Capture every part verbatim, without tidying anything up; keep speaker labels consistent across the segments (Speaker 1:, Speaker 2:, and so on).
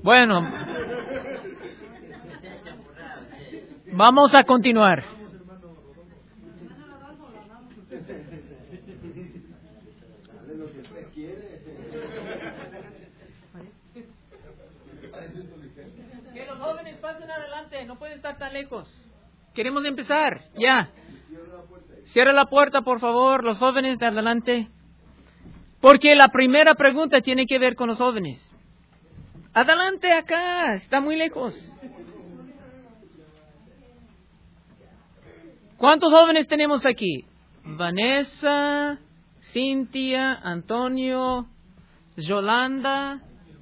Speaker 1: Bueno, vamos a continuar. Que los jóvenes pasen adelante, no pueden estar tan lejos. Queremos empezar, ya. Cierra la puerta, por favor, los jóvenes de adelante. Porque la primera pregunta tiene que ver con los jóvenes. Adelante acá, está muy lejos. ¿Cuántos jóvenes tenemos aquí? Vanessa, Cintia, Antonio, Yolanda.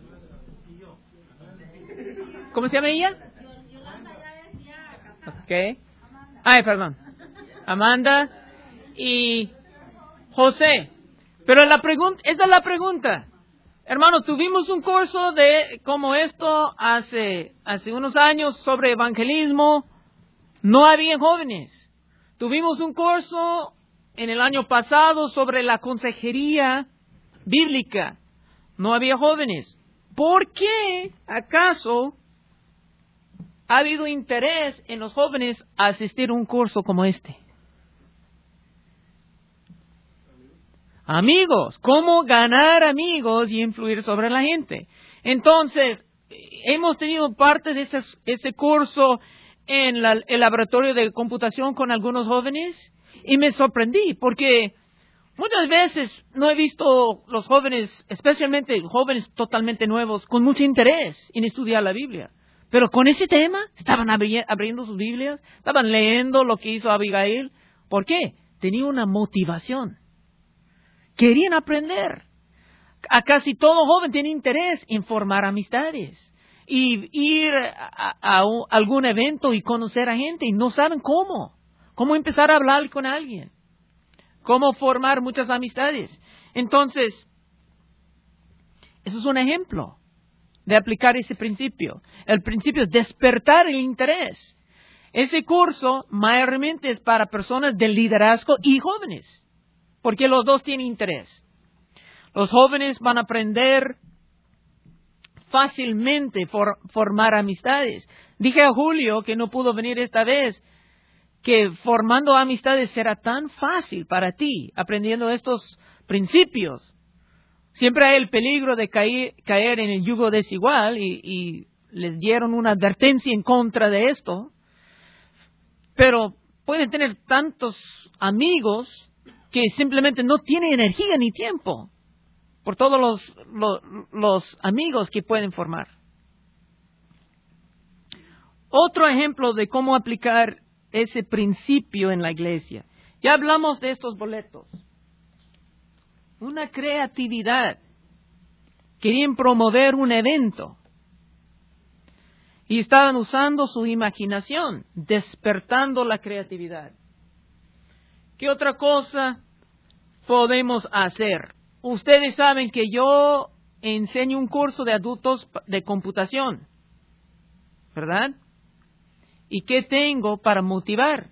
Speaker 1: ¿Cómo se llama ella? Ok. Ay, perdón. Amanda y José. Pero la pregunta, esa es la pregunta. Hermanos, tuvimos un curso de como esto hace, hace unos años sobre evangelismo. No había jóvenes. Tuvimos un curso en el año pasado sobre la consejería bíblica. No había jóvenes. ¿Por qué acaso ha habido interés en los jóvenes a asistir a un curso como este? Amigos, cómo ganar amigos y influir sobre la gente. Entonces, hemos tenido parte de ese, ese curso en la, el laboratorio de computación con algunos jóvenes y me sorprendí porque muchas veces no he visto los jóvenes, especialmente jóvenes totalmente nuevos, con mucho interés en estudiar la Biblia. Pero con ese tema, estaban abri- abriendo sus Biblias, estaban leyendo lo que hizo Abigail. ¿Por qué? Tenía una motivación. Querían aprender. A casi todo joven tiene interés en formar amistades y ir a, a, a un, algún evento y conocer a gente y no saben cómo. Cómo empezar a hablar con alguien. Cómo formar muchas amistades. Entonces, eso es un ejemplo de aplicar ese principio. El principio es despertar el interés. Ese curso mayormente es para personas de liderazgo y jóvenes. Porque los dos tienen interés. Los jóvenes van a aprender fácilmente for, formar amistades. Dije a Julio, que no pudo venir esta vez, que formando amistades será tan fácil para ti, aprendiendo estos principios. Siempre hay el peligro de caer, caer en el yugo desigual y, y les dieron una advertencia en contra de esto. Pero pueden tener tantos amigos que simplemente no tiene energía ni tiempo por todos los, los, los amigos que pueden formar. Otro ejemplo de cómo aplicar ese principio en la iglesia. Ya hablamos de estos boletos. Una creatividad. Querían promover un evento. Y estaban usando su imaginación, despertando la creatividad. ¿Qué otra cosa podemos hacer? Ustedes saben que yo enseño un curso de adultos de computación, ¿verdad? ¿Y qué tengo para motivar?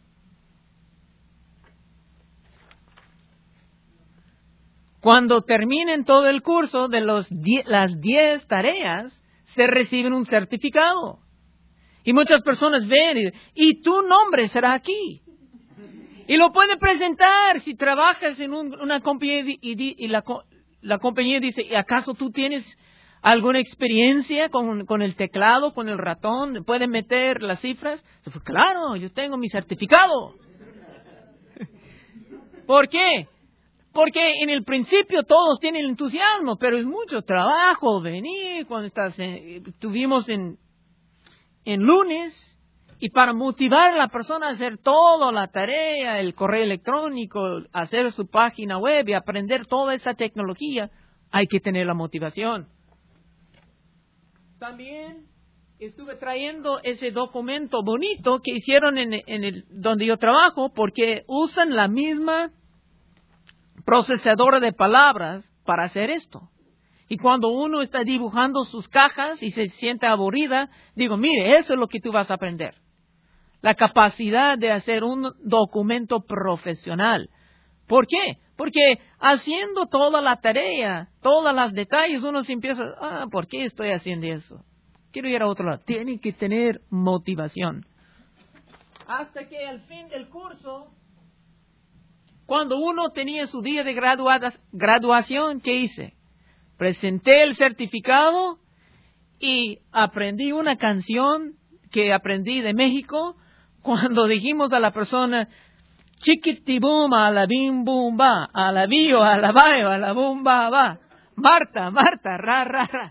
Speaker 1: Cuando terminen todo el curso de los die- las diez tareas, se reciben un certificado. Y muchas personas ven y, y tu nombre será aquí. Y lo pueden presentar si trabajas en un, una compañía y, y, y la, la compañía dice, ¿y acaso tú tienes alguna experiencia con, con el teclado, con el ratón? ¿Pueden meter las cifras? Pues, claro, yo tengo mi certificado. ¿Por qué? Porque en el principio todos tienen entusiasmo, pero es mucho trabajo venir cuando estás en, estuvimos en, en lunes. Y para motivar a la persona a hacer toda la tarea, el correo electrónico, hacer su página web y aprender toda esa tecnología, hay que tener la motivación. También estuve trayendo ese documento bonito que hicieron en, en el donde yo trabajo, porque usan la misma procesadora de palabras para hacer esto. Y cuando uno está dibujando sus cajas y se siente aburrida, digo, mire, eso es lo que tú vas a aprender. La capacidad de hacer un documento profesional. ¿Por qué? Porque haciendo toda la tarea, todos los detalles, uno se empieza, ah, ¿por qué estoy haciendo eso? Quiero ir a otro lado. Tiene que tener motivación. Hasta que al fin del curso, cuando uno tenía su día de graduada, graduación, ¿qué hice? Presenté el certificado y aprendí una canción que aprendí de México cuando dijimos a la persona, chiquitibum, a la bim bum ba, a la bio, a la bayo, a la bum ba ba, Marta, Marta, ra, ra, ra.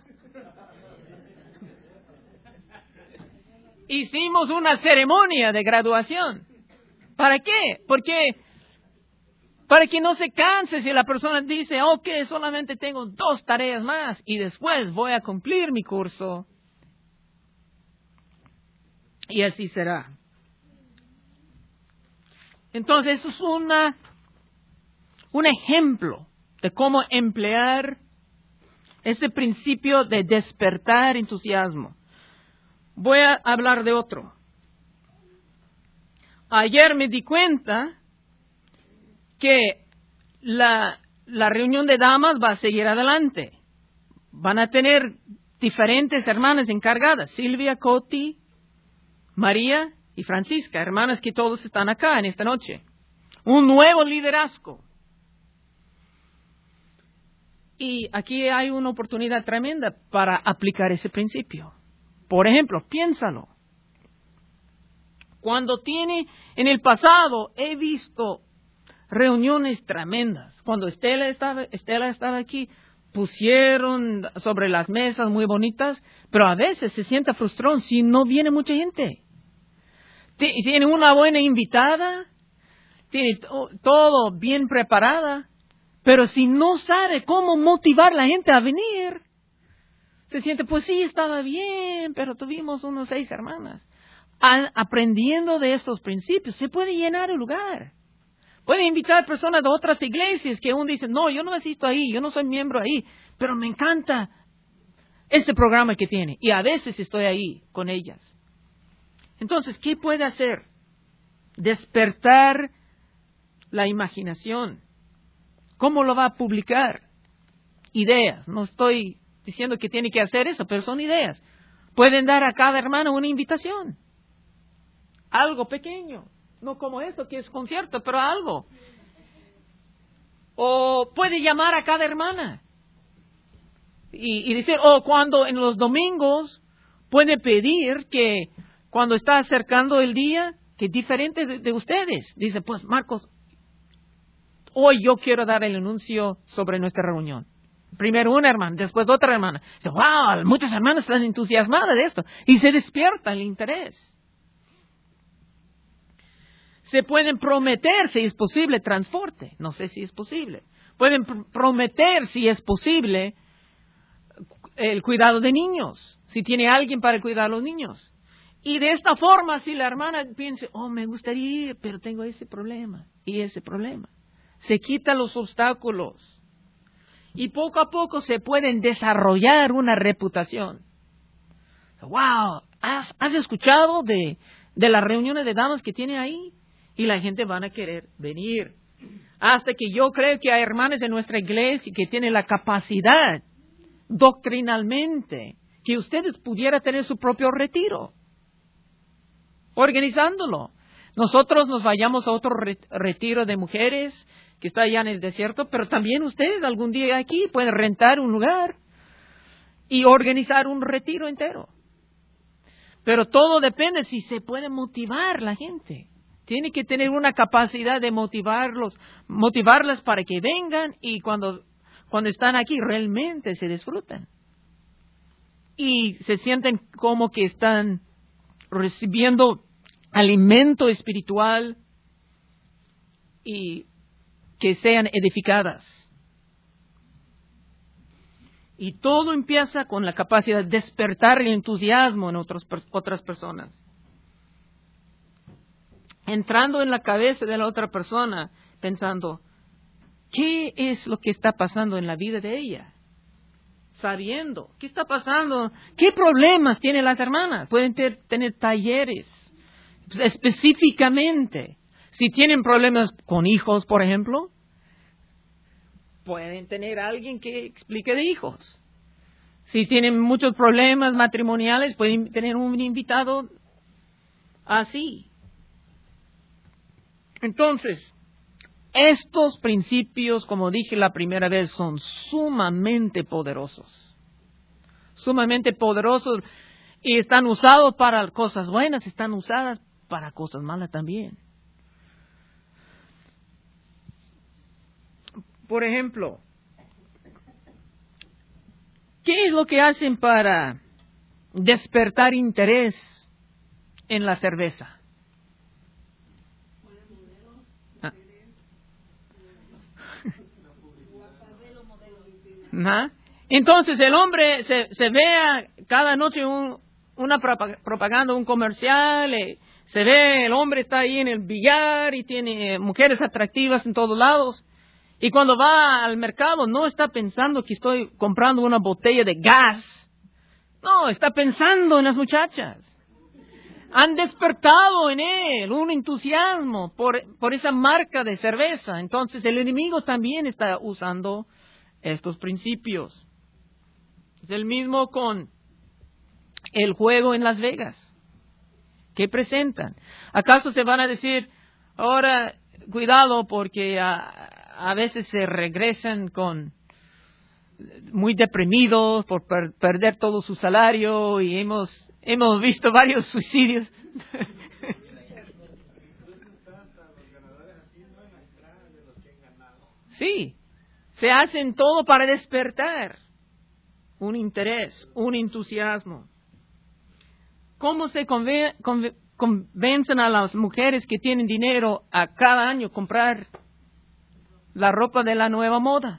Speaker 1: Hicimos una ceremonia de graduación. ¿Para qué? Porque para que no se canse si la persona dice, ok, solamente tengo dos tareas más y después voy a cumplir mi curso. Y así será. Entonces, eso es una, un ejemplo de cómo emplear ese principio de despertar entusiasmo. Voy a hablar de otro. Ayer me di cuenta que la, la reunión de damas va a seguir adelante. Van a tener diferentes hermanas encargadas. Silvia, Coti, María y Francisca, hermanas que todos están acá en esta noche. Un nuevo liderazgo. Y aquí hay una oportunidad tremenda para aplicar ese principio. Por ejemplo, piénsalo. Cuando tiene, en el pasado he visto reuniones tremendas. Cuando Estela estaba, Estela estaba aquí, pusieron sobre las mesas muy bonitas, pero a veces se siente frustrón si no viene mucha gente. Tiene una buena invitada, tiene to- todo bien preparada, pero si no sabe cómo motivar a la gente a venir, se siente, pues sí, estaba bien, pero tuvimos unos seis hermanas. A- aprendiendo de estos principios, se puede llenar el lugar. Puede invitar personas de otras iglesias que uno dice, no, yo no asisto ahí, yo no soy miembro ahí, pero me encanta este programa que tiene. Y a veces estoy ahí con ellas. Entonces, ¿qué puede hacer? Despertar la imaginación. ¿Cómo lo va a publicar? Ideas. No estoy diciendo que tiene que hacer eso, pero son ideas. Pueden dar a cada hermano una invitación. Algo pequeño. No como esto, que es concierto, pero algo. O puede llamar a cada hermana. Y, y decir, o cuando en los domingos puede pedir que cuando está acercando el día, que diferente de, de ustedes. Dice, pues Marcos, hoy yo quiero dar el anuncio sobre nuestra reunión. Primero una hermana, después otra hermana. Dice, wow, muchas hermanas están entusiasmadas de esto. Y se despierta el interés. Se pueden prometer, si es posible, transporte. No sé si es posible. Pueden pr- prometer, si es posible, el cuidado de niños. Si tiene alguien para cuidar a los niños. Y de esta forma, si la hermana piensa, oh, me gustaría ir, pero tengo ese problema y ese problema. Se quitan los obstáculos. Y poco a poco se pueden desarrollar una reputación. Wow, ¿has, has escuchado de, de las reuniones de damas que tiene ahí? Y la gente van a querer venir. Hasta que yo creo que hay hermanas de nuestra iglesia que tienen la capacidad, doctrinalmente, que ustedes pudieran tener su propio retiro. Organizándolo. Nosotros nos vayamos a otro retiro de mujeres que está allá en el desierto, pero también ustedes algún día aquí pueden rentar un lugar y organizar un retiro entero. Pero todo depende si se puede motivar la gente. Tiene que tener una capacidad de motivarlos, motivarlas para que vengan y cuando, cuando están aquí realmente se disfrutan. Y se sienten como que están recibiendo alimento espiritual y que sean edificadas. Y todo empieza con la capacidad de despertar el entusiasmo en otros, otras personas. Entrando en la cabeza de la otra persona, pensando, ¿qué es lo que está pasando en la vida de ella? Sabiendo, ¿qué está pasando? ¿Qué problemas tienen las hermanas? Pueden ter, tener talleres específicamente. Si tienen problemas con hijos, por ejemplo, pueden tener a alguien que explique de hijos. Si tienen muchos problemas matrimoniales, pueden tener un invitado así. Entonces, estos principios, como dije la primera vez, son sumamente poderosos. Sumamente poderosos y están usados para cosas buenas, están usadas para cosas malas también. Por ejemplo, ¿qué es lo que hacen para despertar interés en la cerveza? Ah. ¿Ah? Entonces el hombre se, se vea cada noche un, una propaganda, un comercial, eh, se ve el hombre está ahí en el billar y tiene mujeres atractivas en todos lados. Y cuando va al mercado no está pensando que estoy comprando una botella de gas. No, está pensando en las muchachas. Han despertado en él un entusiasmo por, por esa marca de cerveza. Entonces el enemigo también está usando estos principios. Es el mismo con el juego en Las Vegas. ¿Qué presentan? ¿Acaso se van a decir, ahora cuidado porque a, a veces se regresan con muy deprimidos por per, perder todo su salario y hemos hemos visto varios suicidios? Sí, se hacen todo para despertar un interés, un entusiasmo. ¿Cómo se conven, conven, convencen a las mujeres que tienen dinero a cada año comprar la ropa de la nueva moda?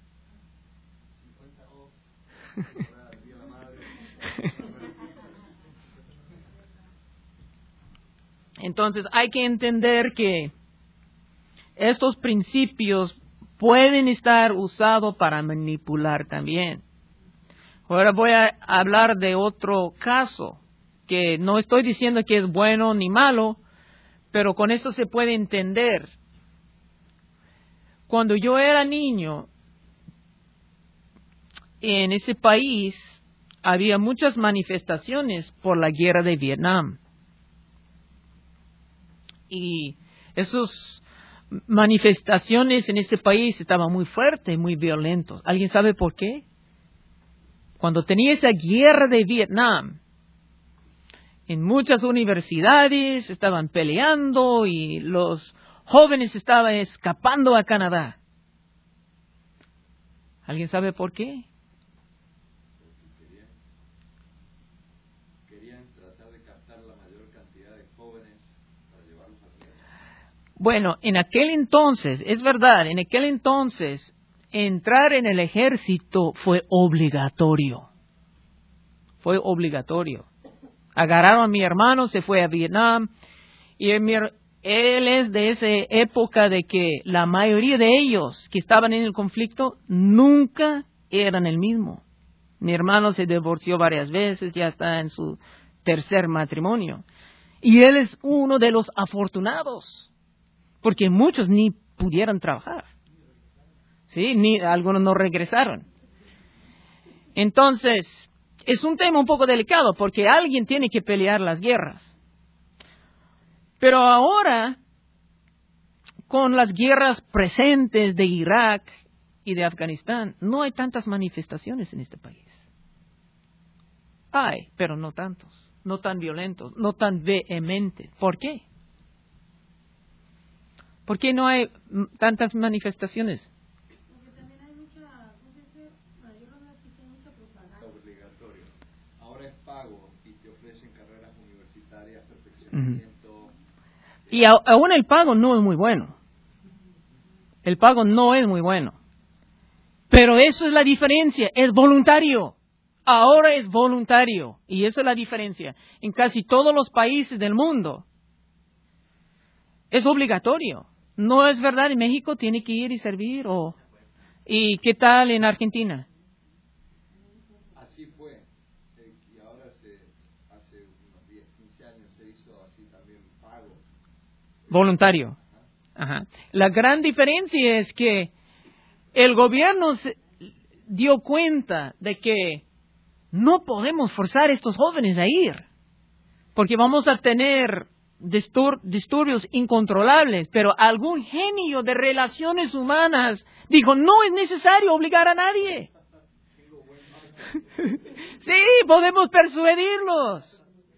Speaker 1: Entonces hay que entender que estos principios pueden estar usados para manipular también. Ahora voy a hablar de otro caso, que no estoy diciendo que es bueno ni malo, pero con esto se puede entender. Cuando yo era niño, en ese país había muchas manifestaciones por la guerra de Vietnam. Y esas manifestaciones en ese país estaban muy fuertes, muy violentos. ¿Alguien sabe por qué? Cuando tenía esa guerra de Vietnam, en muchas universidades estaban peleando y los jóvenes estaban escapando a Canadá. ¿Alguien sabe por qué?
Speaker 2: Querían, querían tratar de captar la mayor cantidad de jóvenes para llevarlos a la guerra.
Speaker 1: Bueno, en aquel entonces, es verdad, en aquel entonces, entrar en el ejército fue obligatorio. Fue obligatorio. Agarraron a mi hermano, se fue a Vietnam, y mi, él es de esa época de que la mayoría de ellos que estaban en el conflicto nunca eran el mismo. Mi hermano se divorció varias veces, ya está en su tercer matrimonio. Y él es uno de los afortunados, porque muchos ni pudieron trabajar. Sí, ni algunos no regresaron. Entonces, es un tema un poco delicado porque alguien tiene que pelear las guerras. Pero ahora, con las guerras presentes de Irak y de Afganistán, no hay tantas manifestaciones en este país. Hay, pero no tantos, no tan violentos, no tan vehementes. ¿Por qué? ¿Por qué no hay tantas manifestaciones?
Speaker 3: Porque también hay mucha, no sé si, bueno, yo creo que existe mucha propaganda.
Speaker 2: Obligatorio. Ahora es pago y te ofrecen carreras universitarias, perfeccionamiento. Uh-huh.
Speaker 1: Y a, aún el pago no es muy bueno. El pago no es muy bueno. Pero eso es la diferencia, es voluntario. Ahora es voluntario. Y esa es la diferencia. En casi todos los países del mundo es obligatorio. No es verdad, en México tiene que ir y servir. O, ¿y qué tal en Argentina?
Speaker 2: Así fue. Eh, y ahora se, hace unos diez, quince años se hizo así también pago.
Speaker 1: Voluntario. Ajá. La gran diferencia es que el gobierno se dio cuenta de que no podemos forzar a estos jóvenes a ir, porque vamos a tener distur- disturbios incontrolables, pero algún genio de relaciones humanas dijo, no es necesario obligar a nadie. Sí, podemos persuadirlos.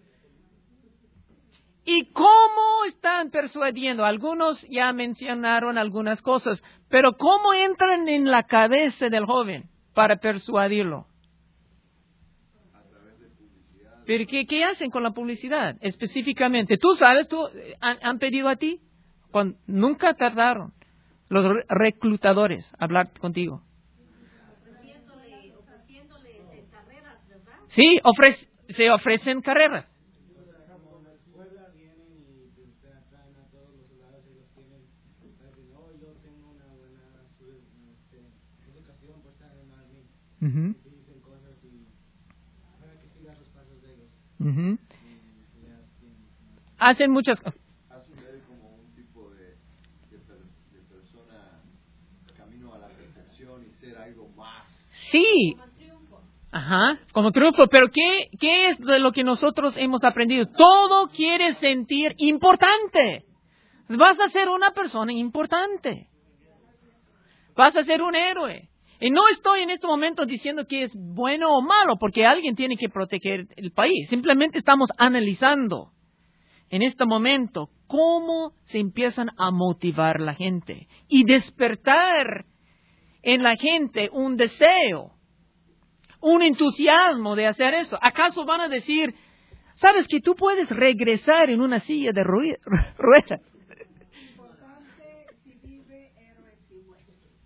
Speaker 1: ¿Y cómo están persuadiendo? Algunos ya mencionaron algunas cosas, pero ¿cómo entran en la cabeza del joven para persuadirlo?
Speaker 2: A través de publicidad.
Speaker 1: ¿Pero qué, qué hacen con la publicidad específicamente? ¿Tú sabes? ¿Tú han, han pedido a ti? Cuando, nunca tardaron los re- reclutadores a hablar contigo.
Speaker 3: Ofreciéndole, ofreciéndole eh, carreras, ¿verdad?
Speaker 1: Sí, ofrece, se ofrecen carreras.
Speaker 4: Como en la escuela vienen y te traen a todos los lados y los tienen, dicen, oh, yo tengo una buena este, educación puesta en mí.
Speaker 1: Uh-huh.
Speaker 4: Y dicen cosas y para que sigas los pasos de ellos.
Speaker 1: Uh-huh.
Speaker 4: Y ya tienen.
Speaker 1: Hacen muchas cosas.
Speaker 2: Hace ver como un tipo de, de, per, de persona camino a la perfección y ser algo más.
Speaker 1: Sí.
Speaker 3: Como triunfo.
Speaker 1: Ajá, como triunfo. Pero ¿qué, ¿qué es de lo que nosotros hemos aprendido? Todo quiere sentir importante. Vas a ser una persona importante. Vas a ser un héroe. Y no estoy en este momento diciendo que es bueno o malo, porque alguien tiene que proteger el país. Simplemente estamos analizando en este momento cómo se empiezan a motivar la gente y despertar en la gente un deseo, un entusiasmo de hacer eso. ¿Acaso van a decir, sabes que tú puedes regresar en una silla de rue- ruedas?
Speaker 3: Importante si vive héroe si muere.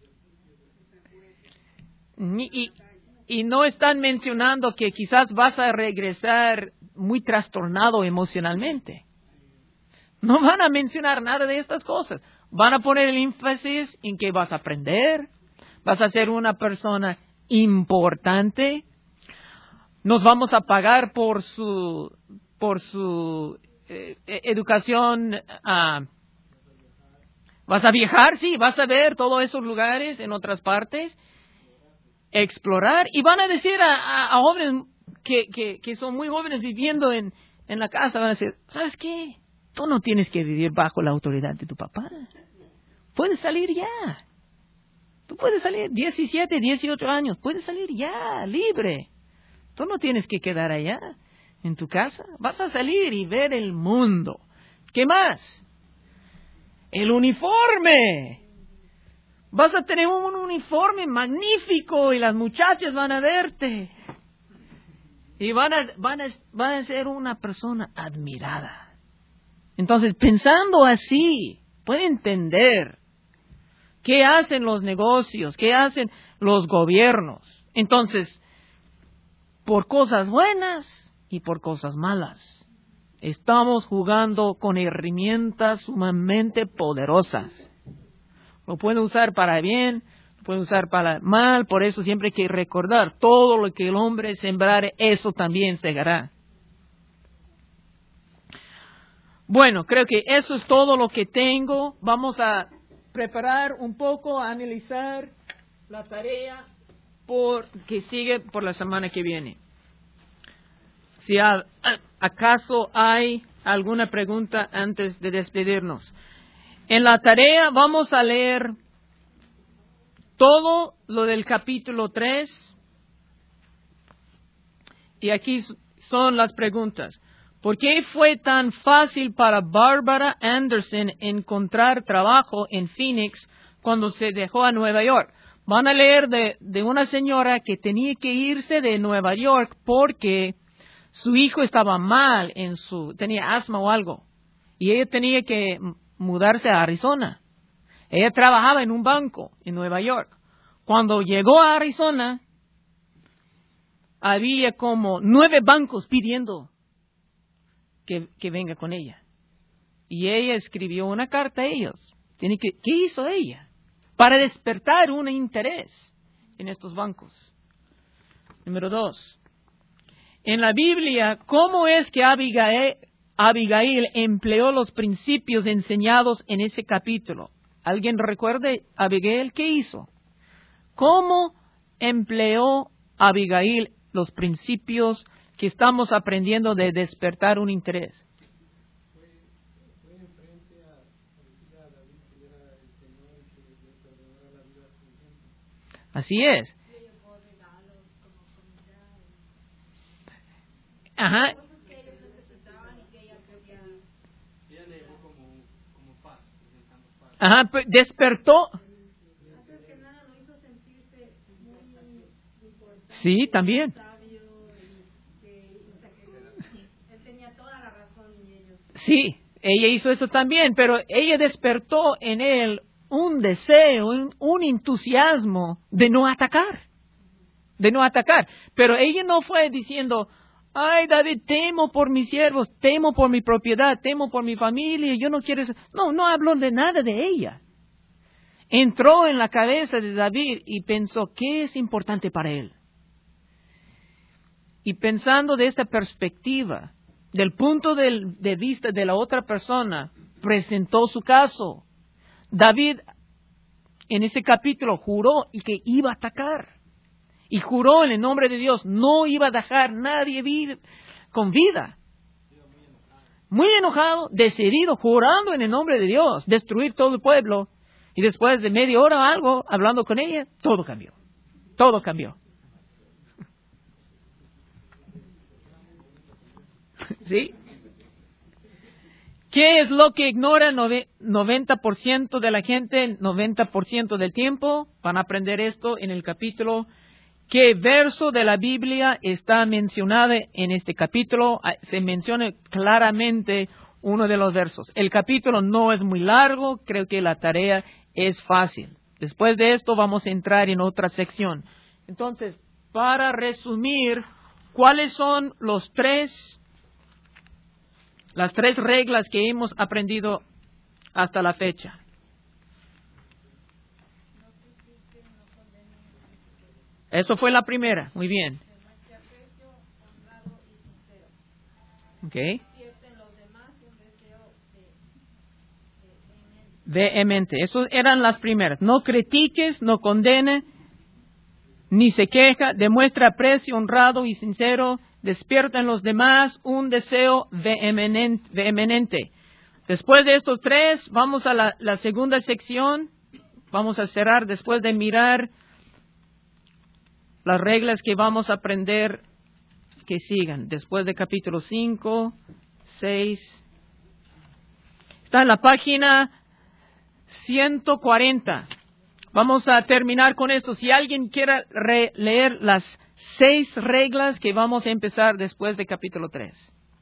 Speaker 1: Y, y, y no están mencionando que quizás vas a regresar muy trastornado emocionalmente. No van a mencionar nada de estas cosas. Van a poner el énfasis en que vas a aprender, vas a ser una persona importante, nos vamos a pagar por su por su eh, educación. Uh, vas a viajar, sí, vas a ver todos esos lugares en otras partes, explorar, y van a decir a, a, a jóvenes que, que, que son muy jóvenes viviendo en, en la casa, van a decir, ¿sabes qué? Tú no tienes que vivir bajo la autoridad de tu papá. Puedes salir ya. Tú puedes salir, diecisiete, dieciocho años, puedes salir ya, libre. Tú no tienes que quedar allá, en tu casa. Vas a salir y ver el mundo. ¿Qué más? El uniforme. Vas a tener un uniforme magnífico y las muchachas van a verte. Y van a, van a, van a ser una persona admirada. Entonces, pensando así, puede entender qué hacen los negocios, qué hacen los gobiernos. Entonces, por cosas buenas y por cosas malas, estamos jugando con herramientas sumamente poderosas. Lo pueden usar para bien, lo pueden usar para mal, por eso siempre hay que recordar, todo lo que el hombre sembrare, eso también segará. Bueno, creo que eso es todo lo que tengo. Vamos a preparar un poco, a analizar la tarea por, que sigue por la semana que viene. Si a, acaso hay alguna pregunta antes de despedirnos. En la tarea vamos a leer todo lo del capítulo tres. Y aquí son las preguntas. ¿Por qué fue tan fácil para Barbara Anderson encontrar trabajo en Phoenix cuando se dejó a Nueva York? Van a leer de, de una señora que tenía que irse de Nueva York porque su hijo estaba mal, en su tenía asma o algo, y ella tenía que mudarse a Arizona. Ella trabajaba en un banco en Nueva York. Cuando llegó a Arizona, había como nueve bancos pidiendo Que, que venga con ella. Y ella escribió una carta a ellos. Tiene que, ¿qué hizo ella? Para despertar un interés en estos bancos. Número dos. En la Biblia, ¿cómo es que Abigail, Abigail empleó los principios enseñados en ese capítulo? ¿Alguien recuerde Abigail qué hizo? ¿Cómo empleó Abigail los principios que estamos aprendiendo de despertar un interés?
Speaker 4: Fue, fue enfrente a, a decirle a David que era el Señor y que le perdonara la vida a su gente.
Speaker 1: Así es. Ajá.
Speaker 4: Ella le dejó como, como paz, presentando paz.
Speaker 1: Ajá, pues, despertó.
Speaker 3: Antes que nada lo hizo sentirse muy importante,
Speaker 1: Sí, también.
Speaker 3: sabio, y que, o sea, que él tenía toda la razón y ellos.
Speaker 1: Sí, ella hizo eso también, pero ella despertó en él un deseo, un, un entusiasmo de no atacar, de no atacar. Pero ella no fue diciendo, ay, David, temo por mis siervos, temo por mi propiedad, temo por mi familia, yo no quiero eso. No, no habló de nada de ella. Entró en la cabeza de David y pensó, ¿qué es importante para él? Y pensando de esta perspectiva, del punto de, de vista de la otra persona, presentó su caso. David, en ese capítulo, juró que iba a atacar. Y juró en el nombre de Dios, no iba a dejar nadie vir, con vida. Muy enojado, decidido, jurando en el nombre de Dios, destruir todo el pueblo. Y después de media hora o algo, hablando con ella, todo cambió. Todo cambió. ¿Sí? ¿Qué es lo que ignora el noventa por ciento de la gente, el noventa por ciento del tiempo? Van a aprender esto en el capítulo. ¿Qué verso de la Biblia está mencionado en este capítulo? Se menciona claramente uno de los versos. El capítulo no es muy largo, creo que la tarea es fácil. Después de esto vamos a entrar en otra sección. Entonces, para resumir, ¿cuáles son los tres, las tres reglas que hemos aprendido hasta la fecha? Eso fue la primera, muy bien. Okay. Vehemente, esas eran las primeras. No critiques, no condene, ni se queja, demuestra aprecio honrado y sincero, despierta en los demás un deseo vehemente. Después de estos tres, vamos a la, la segunda sección. Vamos a cerrar después de mirar las reglas que vamos a aprender que sigan. Después de capítulo cinco, seis. Está en la página ciento cuarenta. Vamos a terminar con esto. Si alguien quiere leer las seis reglas que vamos a empezar después de capítulo tres.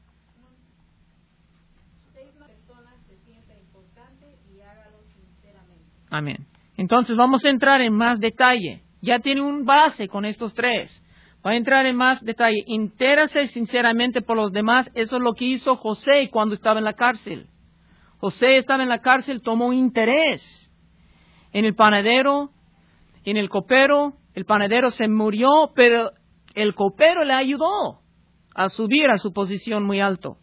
Speaker 1: Amén. Entonces vamos a entrar en más detalle. Ya tiene un base con estos tres. Va a entrar en más detalle. Intérese sinceramente por los demás. Eso es lo que hizo José cuando estaba en la cárcel. José estaba en la cárcel, tomó interés en el panadero, en el copero. El panadero se murió, pero el copero le ayudó a subir a su posición muy alto.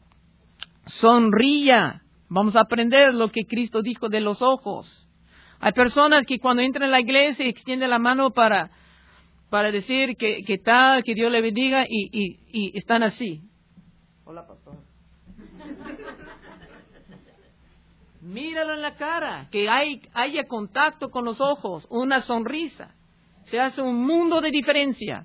Speaker 1: Sonría. Vamos a aprender lo que Cristo dijo de los ojos. Hay personas que cuando entran en la iglesia extienden la mano para, para decir que, que tal, que Dios le bendiga y, y, y están así. Hola, pastor. Míralo en la cara, que hay, haya contacto con los ojos, una sonrisa. Se hace un mundo de diferencia.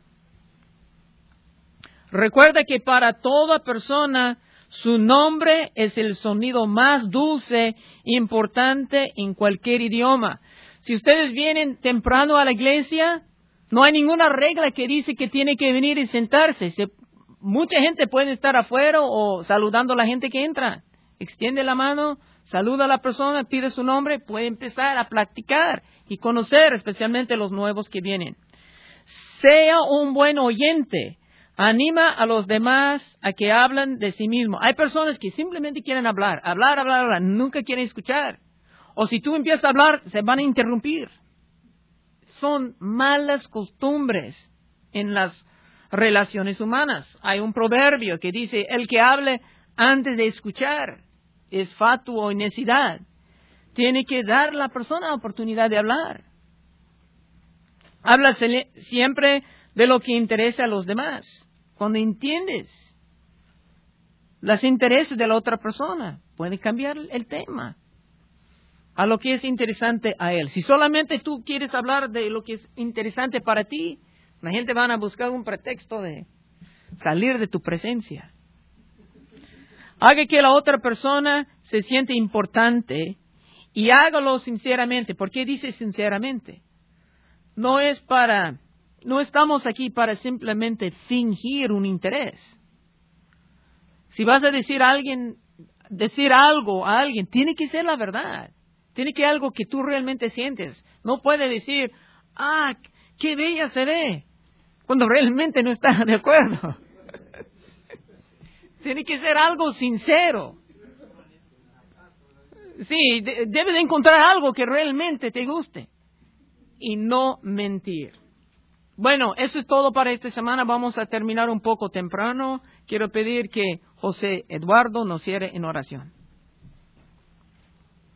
Speaker 1: Recuerda que para toda persona su nombre es el sonido más dulce e importante en cualquier idioma. Si ustedes vienen temprano a la iglesia, no hay ninguna regla que dice que tiene que venir y sentarse. Se, mucha gente puede estar afuera o saludando a la gente que entra. Extiende la mano, saluda a la persona, pide su nombre, puede empezar a practicar y conocer, especialmente los nuevos que vienen. Sea un buen oyente. Anima a los demás a que hablen de sí mismos. Hay personas que simplemente quieren hablar, hablar, hablar, hablar, nunca quieren escuchar. O si tú empiezas a hablar, se van a interrumpir. Son malas costumbres en las relaciones humanas. Hay un proverbio que dice, el que hable antes de escuchar es fatuo y necedad. Tiene que dar a la persona la oportunidad de hablar. Habla siempre de lo que interesa a los demás. Cuando entiendes los intereses de la otra persona, puede cambiar el tema a lo que es interesante a él. Si solamente tú quieres hablar de lo que es interesante para ti, la gente va a buscar un pretexto de salir de tu presencia. Haga que la otra persona se siente importante y hágalo sinceramente. ¿Por qué dice sinceramente? No es para, no estamos aquí para simplemente fingir un interés. Si vas a decir a alguien, decir algo a alguien, tiene que ser la verdad. Tiene que ser algo que tú realmente sientes. No puede decir, ah, qué bella se ve, cuando realmente no está de acuerdo. Tiene que ser algo sincero. Sí, de, debes de encontrar algo que realmente te guste y no mentir. Bueno, eso es todo para esta semana. Vamos a terminar un poco temprano. Quiero pedir que José Eduardo nos cierre en oración.